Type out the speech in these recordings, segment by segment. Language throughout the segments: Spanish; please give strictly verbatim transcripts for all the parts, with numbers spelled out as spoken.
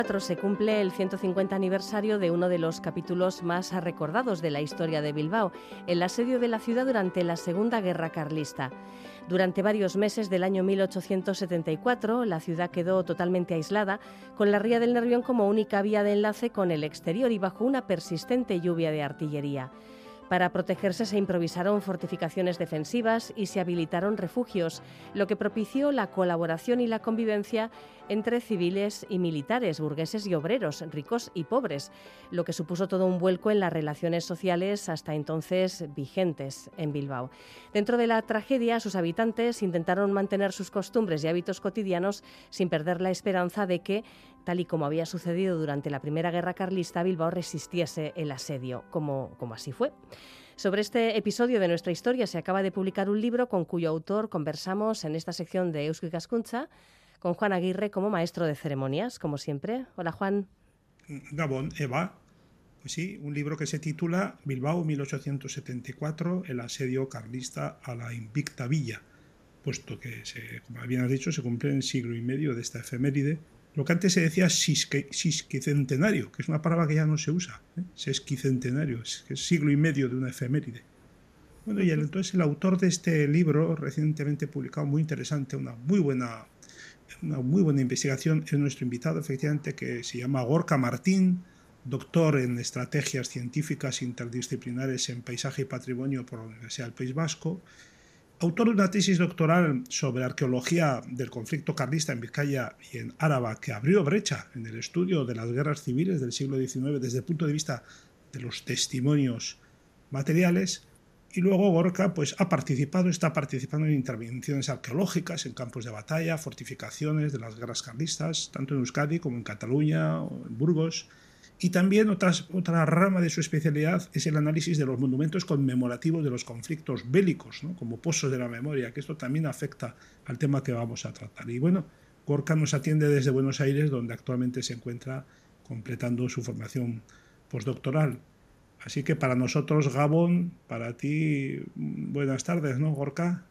Se cumple el ciento cincuenta aniversario de uno de los capítulos más recordados de la historia de Bilbao, el asedio de la ciudad durante la Segunda Guerra Carlista. Durante varios meses del año mil ochocientos setenta y cuatro, la ciudad quedó totalmente aislada, con la ría del Nervión como única vía de enlace con el exterior y bajo una persistente lluvia de artillería. Para protegerse se improvisaron fortificaciones defensivas y se habilitaron refugios, lo que propició la colaboración y la convivencia entre civiles y militares, burgueses y obreros, ricos y pobres, lo que supuso todo un vuelco en las relaciones sociales hasta entonces vigentes en Bilbao. Dentro de la tragedia, sus habitantes intentaron mantener sus costumbres y hábitos cotidianos sin perder la esperanza de que, tal y como había sucedido durante la Primera Guerra Carlista, Bilbao resistiese el asedio, como, como así fue. Sobre este episodio de nuestra historia se acaba de publicar un libro con cuyo autor conversamos en esta sección de Eusko Ikaskuntza con Juan Aguirre como maestro de ceremonias, como siempre. Hola, Juan. Gabón, Eva. Pues sí, un libro que se titula Bilbao mil ochocientos setenta y cuatro, el asedio carlista a la invicta villa, puesto que, se, como bien has dicho, se cumple el siglo y medio de esta efeméride. Lo que antes se decía sesquicentenario, que es una palabra que ya no se usa, ¿eh? Sesquicentenario, es, es siglo y medio de una efeméride. Bueno, y el, entonces el autor de este libro, recientemente publicado, muy interesante, una muy buena, una muy buena investigación, es nuestro invitado, efectivamente, que se llama Gorka Martín, doctor en estrategias científicas interdisciplinares en paisaje y patrimonio por la Universidad del País Vasco, autor de una tesis doctoral sobre arqueología del conflicto carlista en Vizcaya y en Áraba, que abrió brecha en el estudio de las guerras civiles del siglo diecinueve desde el punto de vista de los testimonios materiales. Y luego Gorka pues, ha participado, está participando en intervenciones arqueológicas en campos de batalla, fortificaciones de las guerras carlistas, tanto en Euskadi como en Cataluña o en Burgos. Y también otras, otra rama de su especialidad es el análisis de los monumentos conmemorativos de los conflictos bélicos, ¿no? Como pozos de la memoria, que esto también afecta al tema que vamos a tratar. Y bueno, Gorka nos atiende desde Buenos Aires, donde actualmente se encuentra completando su formación postdoctoral. Así que para nosotros, Gabón, para ti, buenas tardes, ¿no, Gorka?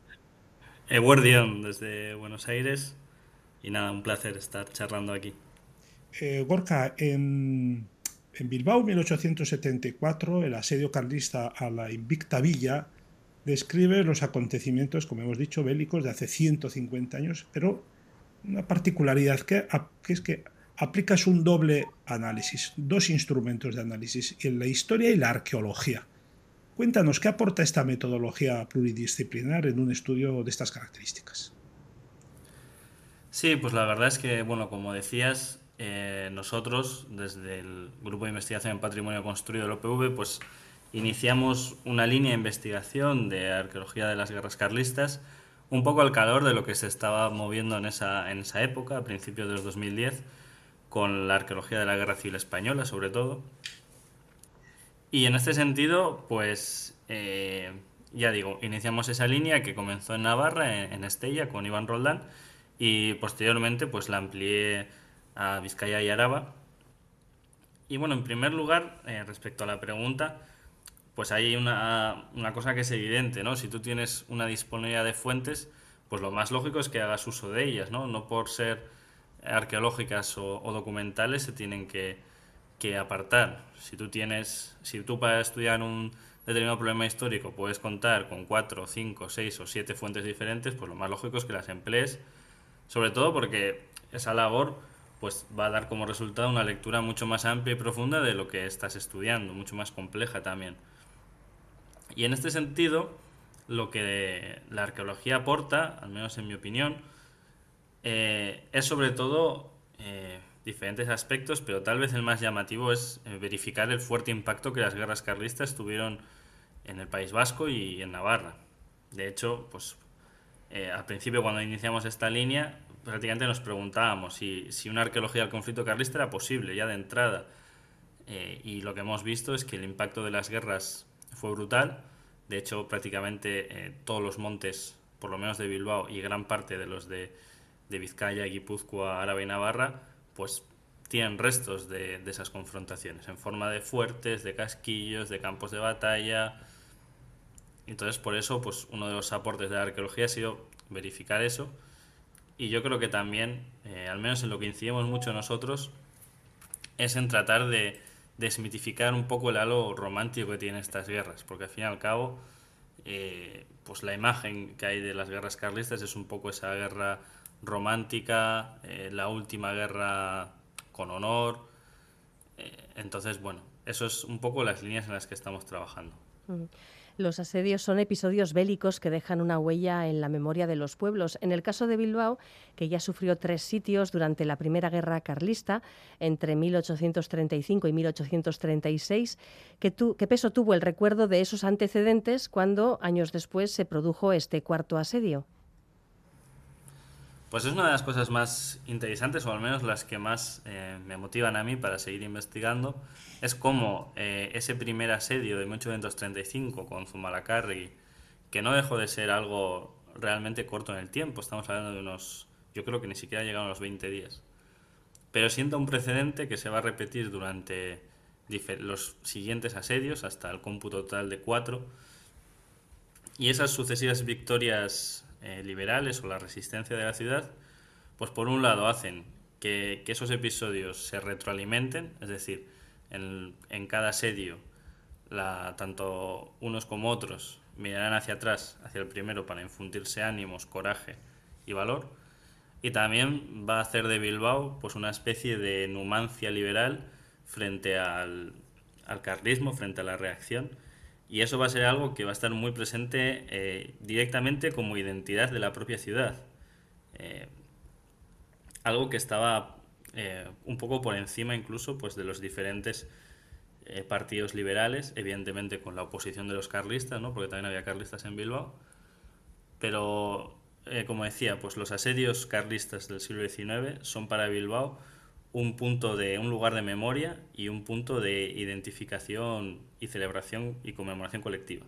Eguerdión, desde Buenos Aires. Y nada, un placer estar charlando aquí. Eh, Gorka, en... En Bilbao, mil ochocientos setenta y cuatro, el asedio carlista a la invicta villa describe los acontecimientos, como hemos dicho, bélicos de hace ciento cincuenta años, pero una particularidad que, que es que aplicas un doble análisis, dos instrumentos de análisis, la historia y la arqueología. Cuéntanos, ¿qué aporta esta metodología pluridisciplinar en un estudio de estas características? Sí, pues la verdad es que, bueno, como decías, Eh, nosotros, desde el Grupo de Investigación en Patrimonio Construido del O P V, pues iniciamos una línea de investigación de arqueología de las guerras carlistas, un poco al calor de lo que se estaba moviendo en esa, en esa época, a principios de los dos mil diez, con la arqueología de la Guerra Civil Española, sobre todo. Y en este sentido, pues, eh, ya digo, iniciamos esa línea que comenzó en Navarra, en, en Estella, con Iván Roldán, y posteriormente, pues, la amplié a Vizcaya y Áraba. Y bueno, en primer lugar, eh, respecto a la pregunta, pues hay una, una cosa que es evidente, ¿no? Si tú tienes una disponibilidad de fuentes, pues lo más lógico es que hagas uso de ellas, ¿no? No por ser arqueológicas o, o documentales se tienen que, que apartar. Si tú tienes, si tú para estudiar un determinado problema histórico puedes contar con cuatro, cinco, seis o siete fuentes diferentes, pues lo más lógico es que las emplees, sobre todo porque esa labor pues va a dar como resultado una lectura mucho más amplia y profunda de lo que estás estudiando, mucho más compleja también. Y en este sentido, lo que la arqueología aporta, al menos en mi opinión, eh, es sobre todo eh, diferentes aspectos, pero tal vez el más llamativo es eh, verificar el fuerte impacto que las guerras carlistas tuvieron en el País Vasco y en Navarra. De hecho, pues eh, al principio cuando iniciamos esta línea, prácticamente nos preguntábamos si, si una arqueología del conflicto carlista era posible ya de entrada. Eh, y lo que hemos visto es que el impacto de las guerras fue brutal. De hecho, prácticamente eh, todos los montes, por lo menos de Bilbao y gran parte de los de, de Vizcaya, Guipúzcoa, Áraba y Navarra, pues tienen restos de, de esas confrontaciones en forma de fuertes, de casquillos, de campos de batalla. Entonces, por eso, pues uno de los aportes de la arqueología ha sido verificar eso. Y yo creo que también, eh, al menos en lo que incidimos mucho nosotros, es en tratar de desmitificar un poco el halo romántico que tienen estas guerras, porque al fin y al cabo, eh, pues la imagen que hay de las guerras carlistas es un poco esa guerra romántica, eh, la última guerra con honor. Eh, entonces, bueno, eso es un poco las líneas en las que estamos trabajando. Mm. Los asedios son episodios bélicos que dejan una huella en la memoria de los pueblos. En el caso de Bilbao, que ya sufrió tres sitios durante la Primera Guerra Carlista, entre mil ochocientos treinta y cinco y mil ochocientos treinta y seis, ¿qué, tu, ¿qué peso tuvo el recuerdo de esos antecedentes cuando, años después, se produjo este cuarto asedio? Pues es una de las cosas más interesantes, o al menos las que más eh, me motivan a mí para seguir investigando, es cómo eh, ese primer asedio de mil ochocientos treinta y cinco con Zumalacárregui, que no dejó de ser algo realmente corto en el tiempo, estamos hablando de unos, yo creo que ni siquiera llegaron a los veinte días, pero sienta un precedente que se va a repetir durante los siguientes asedios, hasta el cómputo total de cuatro, y esas sucesivas victorias Eh, liberales o la resistencia de la ciudad, pues por un lado hacen que, que esos episodios se retroalimenten, es decir, en, en cada asedio la, tanto unos como otros mirarán hacia atrás, hacia el primero, para infundirse ánimos, coraje y valor, y también va a hacer de Bilbao pues una especie de numancia liberal frente al, al carlismo, frente a la reacción. Y eso va a ser algo que va a estar muy presente eh, directamente como identidad de la propia ciudad. Eh, algo que estaba eh, un poco por encima incluso pues, de los diferentes eh, partidos liberales, evidentemente con la oposición de los carlistas, ¿no? Porque también había carlistas en Bilbao. Pero, eh, como decía, pues los asedios carlistas del siglo diecinueve son para Bilbao un punto de un lugar de memoria y un punto de identificación y celebración y conmemoración colectiva.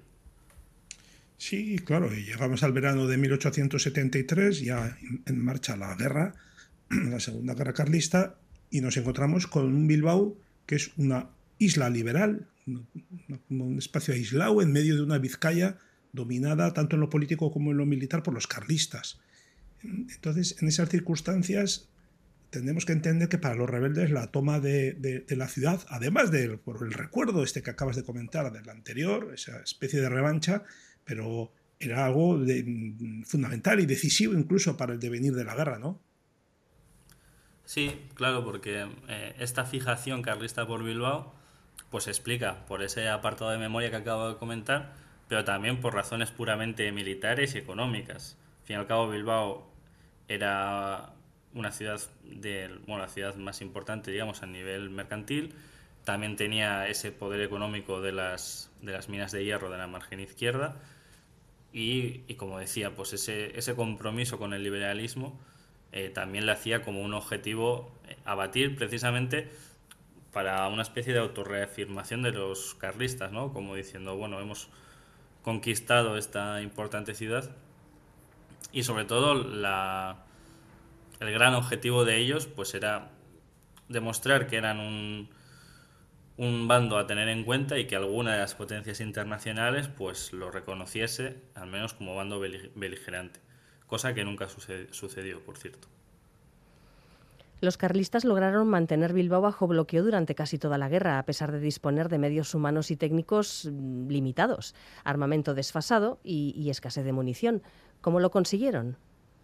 Sí, claro, y llegamos al verano de mil ochocientos setenta y tres, ya en marcha la guerra, la Segunda Guerra Carlista, y nos encontramos con un Bilbao que es una isla liberal, un espacio aislado en medio de una Vizcaya dominada tanto en lo político como en lo militar por los carlistas. Entonces, en esas circunstancias, tenemos que entender que para los rebeldes la toma de, de, de la ciudad, además de por el recuerdo este que acabas de comentar del anterior, esa especie de revancha, pero era algo de, fundamental y decisivo incluso para el devenir de la guerra, ¿no? Sí, claro, porque eh, esta fijación carlista por Bilbao pues se explica por ese apartado de memoria que acabo de comentar, pero también por razones puramente militares y económicas. Al fin y al cabo, Bilbao era una ciudad de, bueno, la ciudad más importante, digamos, a nivel mercantil. También tenía ese poder económico de las, de las minas de hierro de la margen izquierda y, y como decía, pues ese, ese compromiso con el liberalismo eh, también le hacía como un objetivo eh, abatir precisamente para una especie de autorreafirmación de los carlistas, ¿no? Como diciendo, bueno, hemos conquistado esta importante ciudad y sobre todo la... el gran objetivo de ellos pues era demostrar que eran un, un bando a tener en cuenta y que alguna de las potencias internacionales pues lo reconociese al menos como bando beligerante, cosa que nunca sucedió, por cierto. Los carlistas lograron mantener Bilbao bajo bloqueo durante casi toda la guerra, a pesar de disponer de medios humanos y técnicos limitados, armamento desfasado y, y escasez de munición. ¿Cómo lo consiguieron?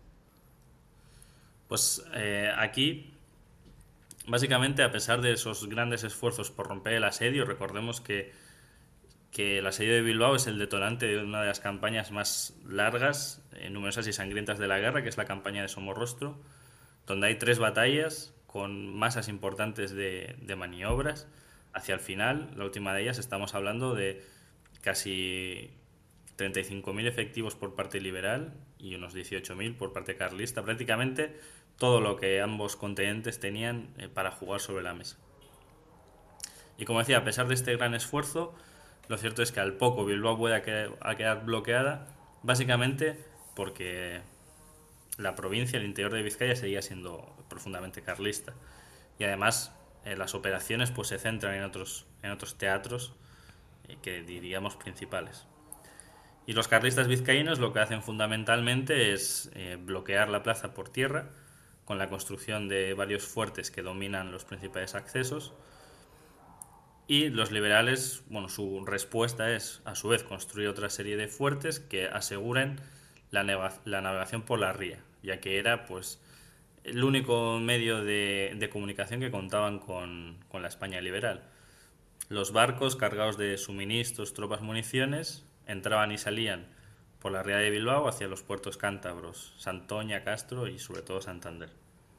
Pues eh, aquí, básicamente, a pesar de esos grandes esfuerzos por romper el asedio, recordemos que, que el asedio de Bilbao es el detonante de una de las campañas más largas, eh, numerosas y sangrientas de la guerra, que es la campaña de Somorrostro, donde hay tres batallas con masas importantes de, de maniobras. Hacia el final, la última de ellas, estamos hablando de casi treinta y cinco mil efectivos por parte liberal y unos dieciocho mil por parte carlista, prácticamente todo lo que ambos contendientes tenían eh, para jugar sobre la mesa. Y como decía, a pesar de este gran esfuerzo, lo cierto es que al poco Bilbao vuelve a quedar, a quedar bloqueada, básicamente porque la provincia, el interior de Vizcaya, seguía siendo profundamente carlista. Y además eh, las operaciones pues se centran en otros, en otros teatros eh, que diríamos principales. Y los carlistas vizcaínos lo que hacen fundamentalmente es eh, bloquear la plaza por tierra, con la construcción de varios fuertes que dominan los principales accesos. Y los liberales, bueno, su respuesta es a su vez construir otra serie de fuertes que aseguren la, neva- la navegación por la ría, ya que era pues el único medio de, de comunicación que contaban con, con la España liberal. Los barcos cargados de suministros, tropas, municiones entraban y salían por la ría de Bilbao hacia los puertos cántabros, Santoña, Castro y sobre todo Santander.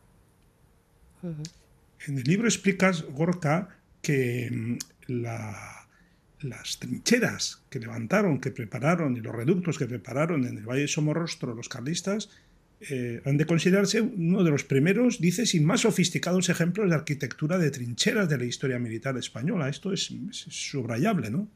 Uh-huh. En el libro explicas, Gorka, que mm, la, las trincheras que levantaron, que prepararon y los reductos que prepararon en el Valle de Somorrostro los carlistas eh, han de considerarse uno de los primeros, dices, y más sofisticados ejemplos de arquitectura de trincheras de la historia militar española. Esto es, es subrayable, ¿no?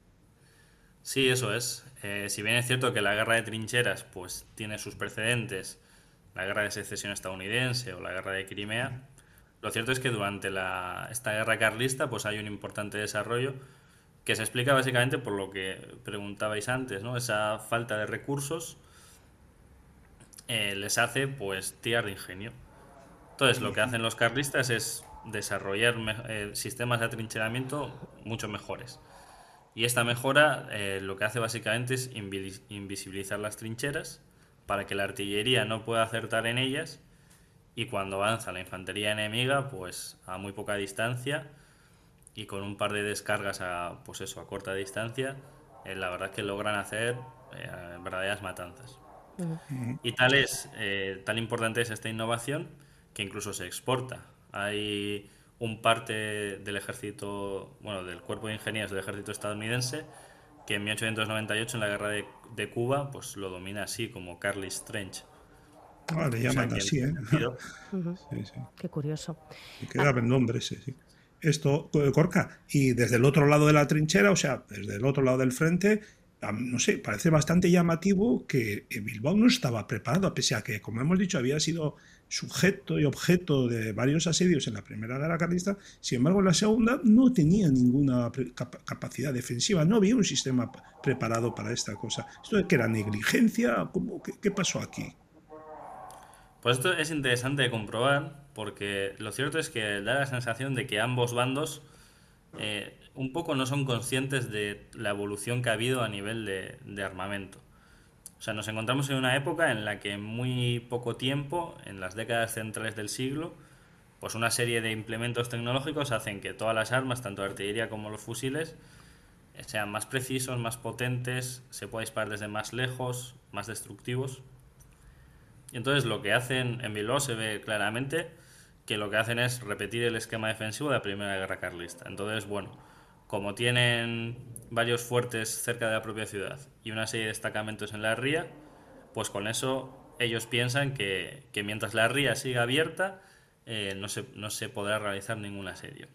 Sí, eso es. Eh, si bien es cierto que la guerra de trincheras pues tiene sus precedentes, la guerra de secesión estadounidense o la guerra de Crimea, lo cierto es que durante la, esta guerra carlista pues hay un importante desarrollo que se explica básicamente por lo que preguntabais antes, ¿no? Esa falta de recursos eh, les hace pues tirar de ingenio. Entonces lo que hacen los carlistas es desarrollar me- eh, sistemas de atrincheramiento mucho mejores. Y esta mejora eh, lo que hace básicamente es invi- invisibilizar las trincheras para que la artillería no pueda acertar en ellas, y cuando avanza la infantería enemiga pues a muy poca distancia y con un par de descargas a, pues eso, a corta distancia, eh, la verdad es que logran hacer eh, verdaderas matanzas. Uh-huh. Y tal es, eh, tan importante es esta innovación que incluso se exporta. Hay un parte del ejército, bueno, del cuerpo de ingenieros del ejército estadounidense que en mil ochocientos noventa y ocho en la guerra de, de Cuba pues lo domina así como Carlist Trench. Ah, le llaman o sea, así, ¿eh? Uh-huh. Sí, sí. Qué curioso. Y queda el nombre ese, sí. Esto, Gorka, y desde el otro lado de la trinchera, o sea, desde el otro lado del frente, no sé, parece bastante llamativo que Bilbao no estaba preparado, pese a que, como hemos dicho, había sido sujeto y objeto de varios asedios en la Primera Guerra Carlista. Sin embargo, en la Segunda no tenía ninguna capacidad defensiva, no había un sistema preparado para esta cosa. ¿Esto de que era negligencia? ¿Cómo, qué, ¿Qué pasó aquí? Pues esto es interesante de comprobar, porque lo cierto es que da la sensación de que ambos bandos eh, un poco no son conscientes de la evolución que ha habido a nivel de, de armamento. O sea, nos encontramos en una época en la que en muy poco tiempo, en las décadas centrales del siglo, pues una serie de implementos tecnológicos hacen que todas las armas, tanto la artillería como los fusiles, sean más precisos, más potentes, se pueda disparar desde más lejos, más destructivos. Y entonces lo que hacen en Bilbao se ve claramente que lo que hacen es repetir el esquema defensivo de la Primera Guerra Carlista. Entonces, bueno, como tienen varios fuertes cerca de la propia ciudad y una serie de destacamentos en la ría, pues con eso ellos piensan que, que mientras la ría siga abierta eh, no, se, no se podrá realizar ningún asedio.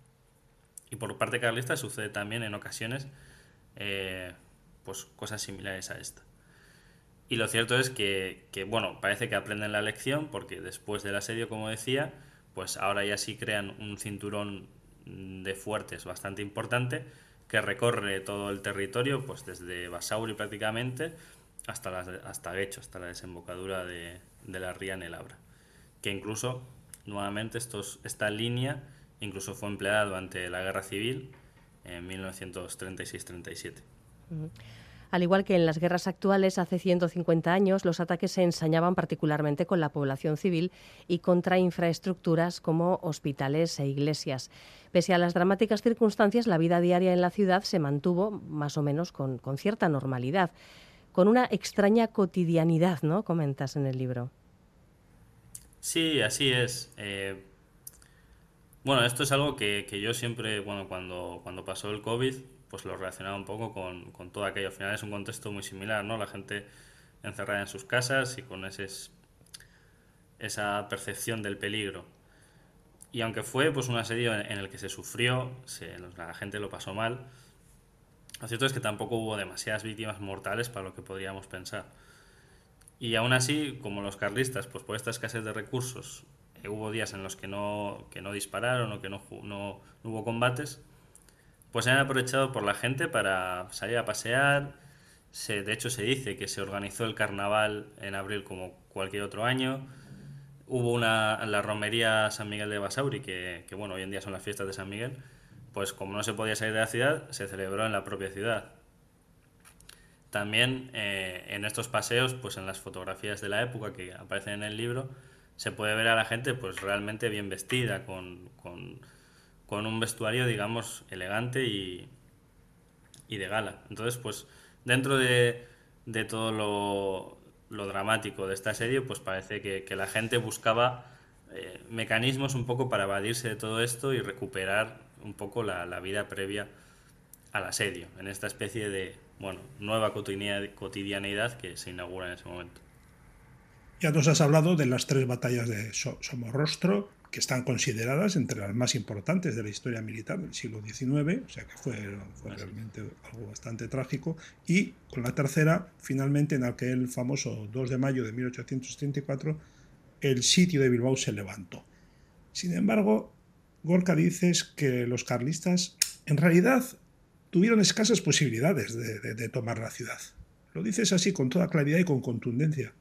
Y por parte carlista sucede también en ocasiones eh, pues cosas similares a esta. Y lo cierto es que, que, bueno, parece que aprenden la lección, porque después del asedio, como decía, pues ahora ya sí crean un cinturón de fuertes bastante importante que recorre todo el territorio, pues desde Basauri prácticamente hasta, las, hasta Guecho, hasta la desembocadura de, de la ría en el Abra. Que incluso, nuevamente, estos, esta línea incluso fue empleada durante la Guerra Civil en mil novecientos treinta y seis treinta y siete. Uh-huh. Al igual que en las guerras actuales, hace ciento cincuenta años, los ataques se ensañaban particularmente con la población civil y contra infraestructuras como hospitales e iglesias. Pese a las dramáticas circunstancias, la vida diaria en la ciudad se mantuvo más o menos con, con cierta normalidad, con una extraña cotidianidad, ¿no? Comentas en el libro. Sí, así es. Eh, bueno, esto es algo que, que yo siempre, bueno, cuando, cuando pasó el COVID, pues lo relacionaba un poco con, con todo aquello. Al final es un contexto muy similar, ¿no? La gente encerrada en sus casas y con ese, esa percepción del peligro. Y aunque fue pues un asedio en, en el que se sufrió, se, la gente lo pasó mal, lo cierto es que tampoco hubo demasiadas víctimas mortales para lo que podríamos pensar. Y aún así, como los carlistas, pues por esta escasez de recursos, eh, hubo días en los que no, que no dispararon o que no, no, no hubo combates, pues se han aprovechado por la gente para salir a pasear. Se, de hecho, se dice que se organizó el carnaval en abril como cualquier otro año. hubo una, la romería San Miguel de Basauri, que, que bueno, hoy en día son las fiestas de San Miguel, pues como no se podía salir de la ciudad, se celebró en la propia ciudad. También eh, en estos paseos, pues en las fotografías de la época que aparecen en el libro, se puede ver a la gente pues realmente bien vestida, con, con, con un vestuario, digamos, elegante y, y de gala. Entonces, pues dentro de, de todo lo, lo dramático de esta serie, pues parece que, que la gente buscaba eh, mecanismos un poco para evadirse de todo esto y recuperar un poco la, la vida previa al asedio, en esta especie de, bueno, nueva cotidianeidad que se inaugura en ese momento. Ya nos has hablado de las tres batallas de Somorrostro, que están consideradas entre las más importantes de la historia militar del siglo diecinueve, o sea que fue, fue realmente algo bastante trágico, y con la tercera, finalmente, en aquel famoso dos de mayo de mil ochocientos setenta y cuatro, el sitio de Bilbao se levantó. Sin embargo, Gorka, dices que los carlistas en realidad tuvieron escasas posibilidades de, de, de tomar la ciudad. Lo dices así con toda claridad y con contundencia.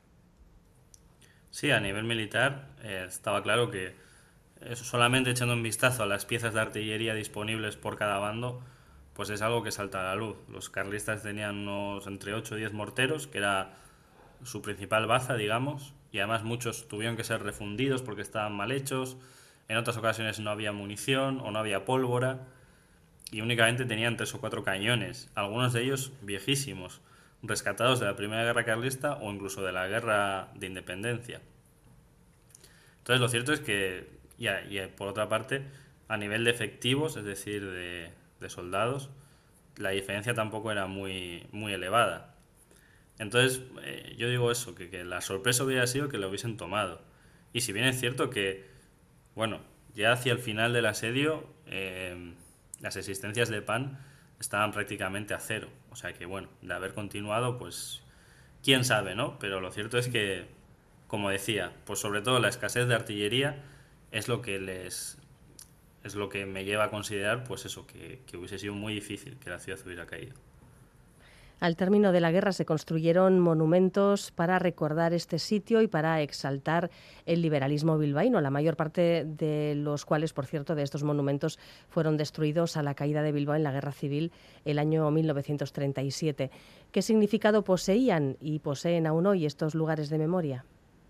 Sí, a nivel militar eh, estaba claro que eh, solamente echando un vistazo a las piezas de artillería disponibles por cada bando, pues es algo que salta a la luz. Los carlistas tenían unos entre ocho y diez morteros, que era su principal baza, digamos, y además muchos tuvieron que ser refundidos porque estaban mal hechos, en otras ocasiones no había munición o no había pólvora, y únicamente tenían tres o cuatro cañones, algunos de ellos viejísimos, rescatados de la Primera Guerra Carlista o incluso de la Guerra de Independencia. Entonces lo cierto es que, y, a, y a, por otra parte, a nivel de efectivos, es decir, de, de soldados, la diferencia tampoco era muy, muy elevada. Entonces eh, yo digo eso, que, que la sorpresa hubiera sido que lo hubiesen tomado. Y si bien es cierto que, bueno, ya hacia el final del asedio, eh, las existencias de pan estaban prácticamente a cero. O sea que, bueno, de haber continuado, pues quién sabe, ¿no? Pero lo cierto es que, como decía, pues sobre todo la escasez de artillería es lo que les es lo que me lleva a considerar, pues eso, que, que hubiese sido muy difícil que la ciudad hubiera caído. Al término de la guerra se construyeron monumentos para recordar este sitio y para exaltar el liberalismo bilbaíno, la mayor parte de los cuales, por cierto, de estos monumentos fueron destruidos a la caída de Bilbao en la Guerra Civil el año mil novecientos treinta y siete. ¿Qué significado poseían y poseen aún hoy estos lugares de memoria?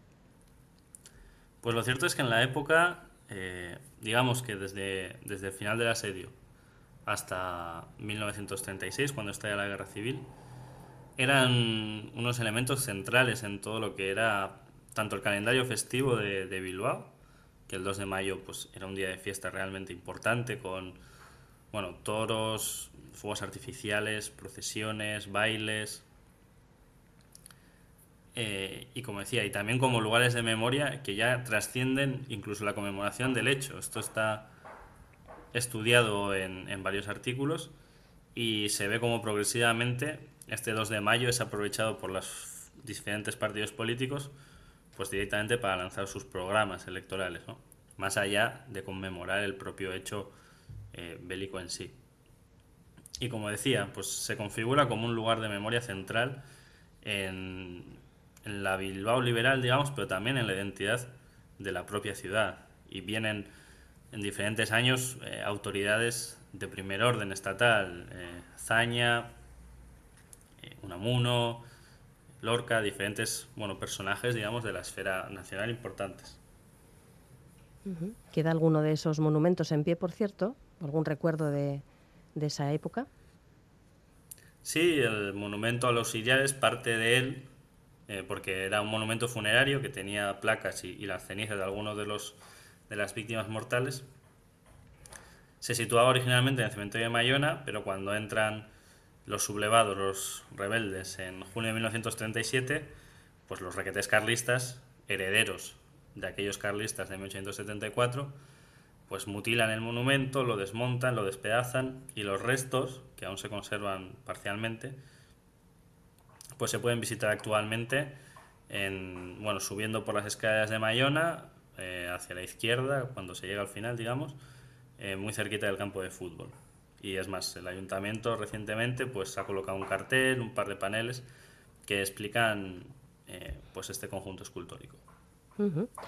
Pues lo cierto es que en la época, eh, digamos que desde, desde el final del asedio hasta mil novecientos treinta y seis, cuando estalla la Guerra Civil, eran unos elementos centrales en todo lo que era tanto el calendario festivo de, de Bilbao, que el dos de mayo pues, era un día de fiesta realmente importante, con bueno, toros, fuegos artificiales, procesiones, bailes, eh, y como decía, y también como lugares de memoria que ya trascienden incluso la conmemoración del hecho. Esto está estudiado en, en varios artículos y se ve como progresivamente este dos de mayo es aprovechado por los diferentes partidos políticos pues directamente para lanzar sus programas electorales, ¿no? Más allá de conmemorar el propio hecho eh, bélico en sí. Y como decía, pues se configura como un lugar de memoria central en, en la Bilbao liberal, digamos, pero también en la identidad de la propia ciudad. Y vienen en diferentes años eh, autoridades de primer orden estatal, eh, Zaña, eh, Unamuno, Lorca, diferentes bueno, personajes, digamos, de la esfera nacional importantes. Uh-huh. ¿Queda alguno de esos monumentos en pie, por cierto? ¿Algún recuerdo de, de esa época? Sí, el monumento a los sillares parte de él, eh, porque era un monumento funerario que tenía placas y, y las cenizas de algunos de los de las víctimas mortales. Se situaba originalmente en el cementerio de Mayona, pero cuando entran los sublevados, los rebeldes, en junio de mil novecientos treinta y siete, pues los requetés carlistas, herederos de aquellos carlistas de mil ochocientos setenta y cuatro, pues mutilan el monumento, lo desmontan, lo despedazan y los restos, que aún se conservan parcialmente, pues se pueden visitar actualmente en, bueno, subiendo por las escaleras de Mayona, eh, hacia la izquierda, cuando se llega al final, digamos, eh, muy cerquita del campo de fútbol. Y es más, el ayuntamiento recientemente pues ha colocado un cartel, un par de paneles que explican eh, pues este conjunto escultórico. Uh-huh.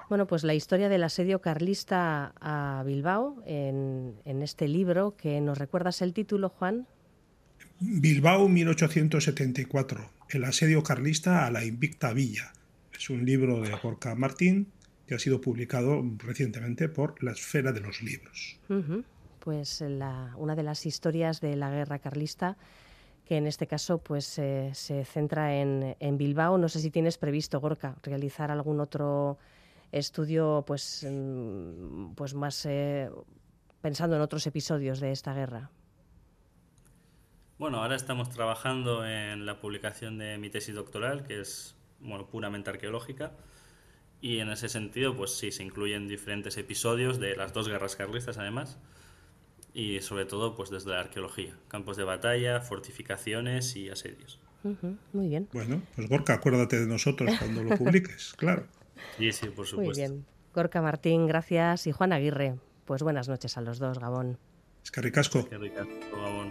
Bueno, pues la historia del asedio carlista a Bilbao, en, en este libro, que nos recuerdas el título, Juan. Bilbao mil ochocientos setenta y cuatro, el asedio carlista a la invicta villa. Es un libro de Gorka Martín que ha sido publicado recientemente por La Esfera de los Libros. Uh-huh. Pues la, una de las historias de la guerra carlista, que en este caso pues eh, se centra en, en Bilbao. No sé si tienes previsto, Gorka, realizar algún otro estudio pues, pues más eh, pensando en otros episodios de esta guerra. Bueno, ahora estamos trabajando en la publicación de mi tesis doctoral, que es bueno, puramente arqueológica, y en ese sentido, pues sí, se incluyen diferentes episodios de las dos guerras carlistas, además, y sobre todo, pues desde la arqueología, campos de batalla, fortificaciones y asedios. Uh-huh, muy bien. Bueno, pues Gorka, acuérdate de nosotros cuando lo publiques, claro. Sí, sí, por supuesto. Muy bien. Gorka Martín, gracias, y Juan Aguirre, pues buenas noches a los dos, Gabón. Eskerrik asko. Eskerrik asko, Gabón.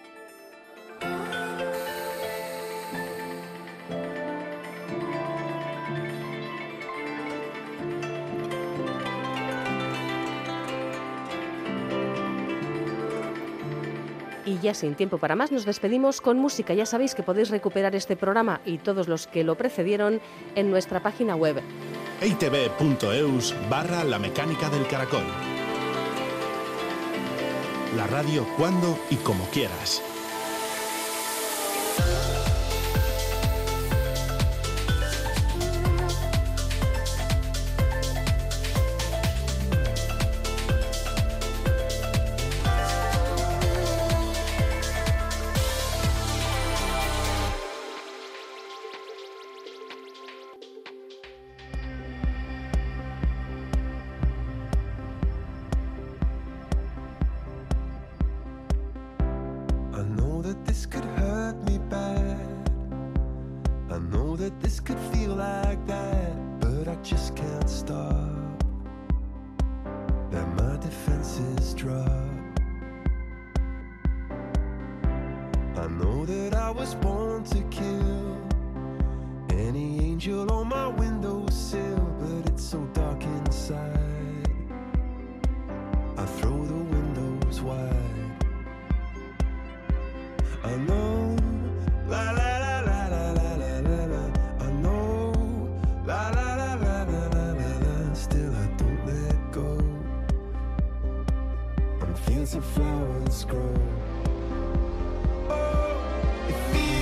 Y ya sin tiempo para más, nos despedimos con música. Ya sabéis que podéis recuperar este programa y todos los que lo precedieron en nuestra página web. eitb.eus barra la mecánica del caracol. La radio cuando y como quieras. Fields of flowers grow. Oh, it feels